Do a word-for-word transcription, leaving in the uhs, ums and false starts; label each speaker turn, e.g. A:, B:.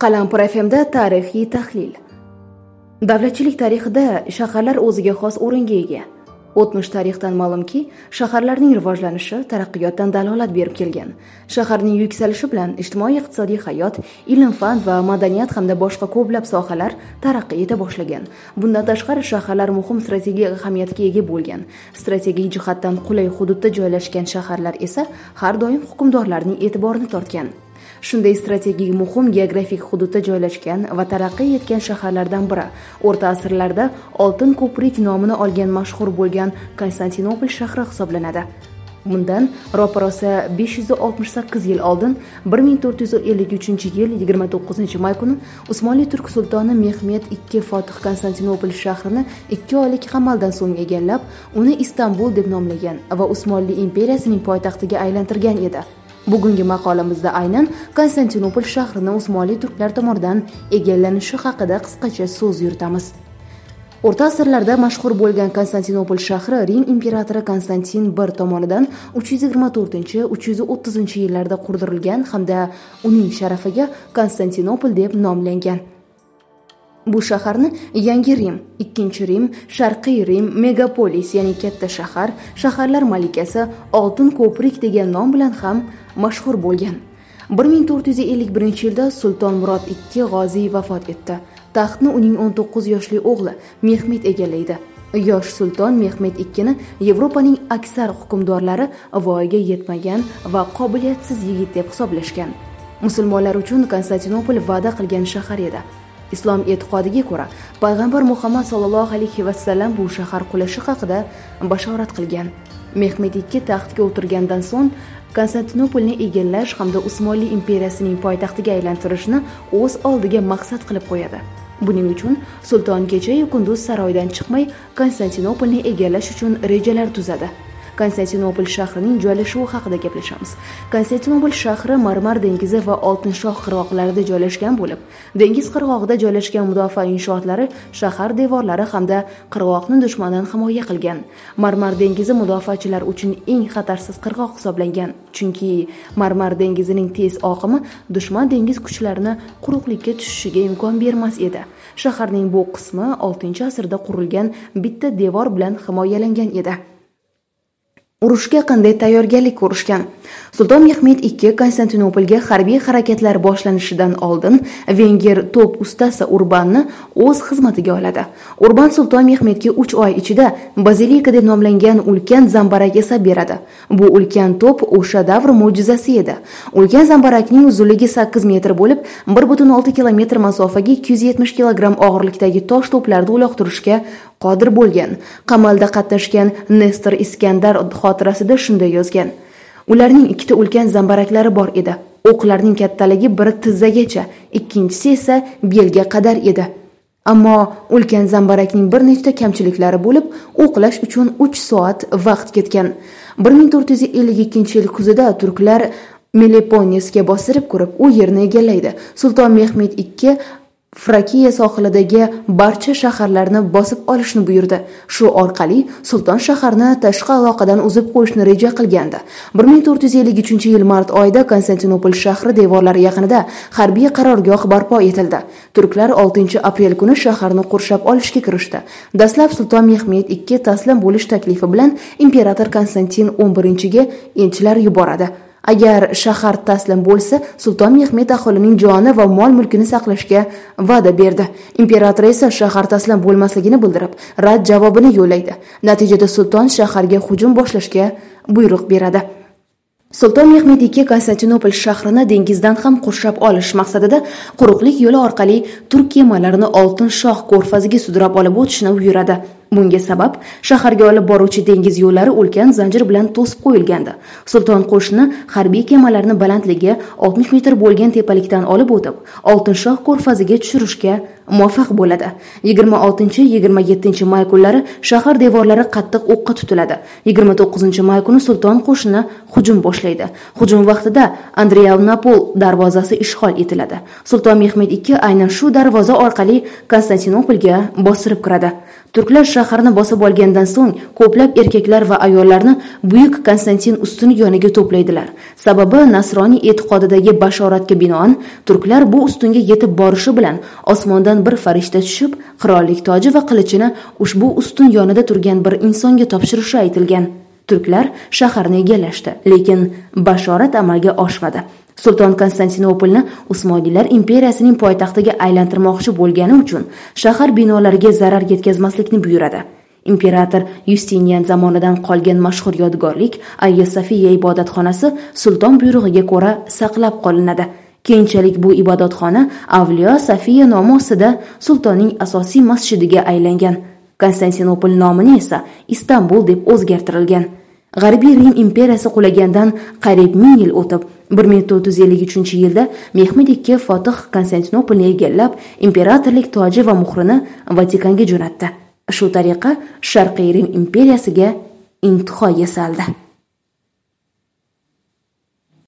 A: Qalampir F M da tarixiy tahlil. Davlatchilik tarixida shaharlar o'ziga xos o'ringa ega. O'tmish tarixdan ma'lumki, shaharlarning rivojlanishi taraqqiyotdan dalolat berib kelgan. Shaharning yuksalishi bilan ijtimoiy-iqtisodiy hayot, ilm-fan va madaniyat hamda boshqa ko'plab sohalar taraqqiy eta boshlagan. Bundan tashqari shaharlar muhim strategik ahamiyatga ega bo'lgan. Strategik jihatdan qulay hududda joylashgan shaharlar esa har doim hukmdorlarning e'tiborini tortgan. Shunday strategik muhim geografik hududda joylashgan va taraqqiy etgan shaharlardan biri o'rta asrlarda Oltin ko'prik nomini olgan mashhur bo'lgan Konstantinopol shahri hisoblanadi. Bundan ro'parosa besh yuz oltmish sakkiz yil oldin bir ming to'rt yuz ellik uchinchi yil yigirma to'qqizinchi may kuni Usmonli turk sultoni Mehmet ikkinchi Fotih Konstantinopol shahrini ikki oylik qamaldan so'ng egallab, uni Istanbul deb nomlagan va Usmonli imperiyasining poytaxtiga aylantirgan edi. Bugungi maqolamizda aynan Konstantinopol shahrini Usmonli turklar tomonidan egallanishi haqida qisqacha so'z yuritamiz. O'rta asrlarda mashhur bo'lgan Konstantinopol shahri Rim imperatori Konstantin I tomonidan uch yuz yigirma to'rtinchi - uch yuz o'ttizinchi yillarda qurdirilgan hamda uning sharafiga Konstantinopol deb nomlangan. Bu shaharni Yangi Rim, Ikkinchi Rim, Sharqiy Rim, Megapolis, ya'ni katta shahar, shaharlar malikasi, Oltin ko'prik degan nom bilan ham mashhur bo'lgan. bir ming to'rt yuz ellik birinchi yilda Sulton Murod ikkinchi G'oziy vafot etdi. Taxtni uning o'n to'qqiz yoshli o'g'li Mehmet egallaydi. Yosh sulton Mehmet ikkini Yevropaning aksar hukmdorlari voyaga yetmagan va qobiliyatsiz yigit deb hisoblashgan. Musulmonlar uchun Konstantinopol va'da qilgan shahar edi. Islom e'tiqodiga ko'ra, payg'ambar Muhammad sallallohu alayhi va sallam bu shahar qulashi haqida bashorat qilgan. Mehmet ikkinchi taxtga o'tirgandan so'ng Konstantinopolni egallash hamda Usmonli imperiyasining poytaxtiga aylantirishni o'z oldiga maqsad qilib qo'yadi. Buning uchun sulton kecha-yu kunduz saroydan chiqmay Konstantinopolni egallash uchun rejalar tuzadi. Konstantinopol shahrining joylashuvi haqida gaplashamiz. Konstantinopol shahri Marmar dengizi va Oltin shoh qirg'oqlarida joylashgan bo'lib, dengiz qirg'og'ida joylashgan mudofaa inshootlari shahar devorlari hamda qirg'oqni dushmandan himoya qilgan. Marmar dengizi mudofaachilar uchun eng xatarsiz qirg'oq hisoblangan, chunki Marmar dengizining tez oqimi dushman dengiz kuchlarini quruqlikka tushishiga imkon bermas edi. Shaharning bu qismi oltinchi asrda qurilgan bitta devor bilan himoyalangan edi. Urushga qanday tayyorgarlik ko'rishgan? Sulton Mehmet ikkinchi Konstantinopolga harbiy harakatlar boshlanishidan oldin Venger to'p ustasi Urbanni o'z xizmatiga oladi. Urban Sulton Mehmetga uch oy ichida bazilika deb nomlangan ulkan zambarak yasab beradi. Bu ulkan to'p o'sha davr mo'jizasi edi. Ulkan zambarakning uzunligi sakkiz metr bo'lib, bir butun olti kilometr masofaga ikki yuz yetmish kilogramm og'irlikdagi tosh to'plarni uloqtirishga qodir bo'lgan. Qamalda qatnashgan Nestor Iskandar xotirasida shunday yozgan: Ularning ikkita ulkan zambaraklari bor edi. O'qlarning kattaligi biri tizzagacha, ikkinchisi esa belga qadar edi. Ammo ulkan zambarakning bir nechta kamchiliklari bo'lib, o'qlash uchun uch soat vaqt ketgan. bir ming to'rt yuz ellik ikkinchi yil kuzida turklar Meleponesga bostirib kirib, u yerni egallaydi. Sulton Mehmet ikkinchi Frakiya sohilidagi barcha shaharlarni bosib olishni buyurdi. Shu orqali sulton shaharni tashqi aloqadan uzib qo'yishni reja qilgandi. bir ming to'rt yuz ellik uchinchi yil mart oyida Konstantinopol shahri devorlari yaqinida harbiy qarorgoh barpo etildi. Turklar oltinchi aprel kuni shaharni qurshab olishga kirishdi. Dastlab sulton Mehmet ikkinchi taslim bo'lish taklifi bilan imperator Konstantin o'n birinchiga elchilar yuboradi. Agar shahar taslim bo'lsa, sulton Mehmet aholining joni va mol-mulkini saqlashga va'da berdi. Imperator esa shahar taslim bo'lmasligini bildirib, rad javobini yo'llaydi. Natijada sulton shaharga hujum boshlashga buyruq beradi. Sulton Mehmet ikkinchi Konstantinopol shahrini dengizdan ham qurshab olish maqsadida quruqlik yo'li orqali turk kemalarini Oltin shoh ko'rfaziga sudrab olib o'tishni buyuradi. Bunga sabab shaharga olib boruvchi dengiz yo'llari ulkan zanjir bilan to'sib qo'yilgandi. Sulton qo'shini harbiy kemalarni balandligi oltmish metr bo'lgan tepalikdan olib o'tib, Oltin shoh ko'rfaziga tushirishga muvaffaq bo'ladi. yigirma oltinchi yigirma yettinchi may kunlari shahar devorlari qattiq o'qqa tutiladi. yigirma to'qqizinchi may kuni sulton qo'shini hujum boshlaydi. Hujum vaqtida Andrianopol darvozasi ishg'ol etiladi. Sulton Mehmed ikkinchi aynan shu darvoza orqali Konstantinopolga bostirib kiradi. Turklar shaharni bosib olgandan so'ng ko'plab erkaklar va ayollarni buyuk Konstantin ustuni yoniga to'playdilar. Sababi nasroniy e'tiqodidagi bashoratga binoan turklar bu ustunga yetib borishi bilan osmondan bir farishta tushib, qirollik toji va qilichini ushbu ustun yonida turgan bir insonga topshirishi aytilgan. Turklar shaharni egallashdi, lekin bashorat amalga oshmadi. Sulton Konstantinopolni Usmoniylar imperiyasining poytaxtiga aylantirmoqchi bo'lgani uchun shahar binolariga zarar yetkazmaslikni buyuradi. Imperator Yustinian zamonidan qolgan mashhur yodgorlik Ayya Sofiya ibodatxonasi sulton buyrug'iga ko'ra saqlab qolinadi. Keyinchalik bu ibodatxona Avliyo Sofiya nomi ostida sultonning asosiy masjidiga aylangan. Konstantinopol nomini esa Istanbul deb o'zgartirilgan. G'arbiy Rim imperiyasi qulagandan qariyb ming yil o'tib, bir ming to'rt yuz ellik uchinchi yilda Mehmed ikkinchi Fotih Konstantinopolni egallab, imperatorlik toji va muhrini Vatikanga jo'natdi. Shu tariqa Sharqiy Rim imperiyasiga intiho yasaldi.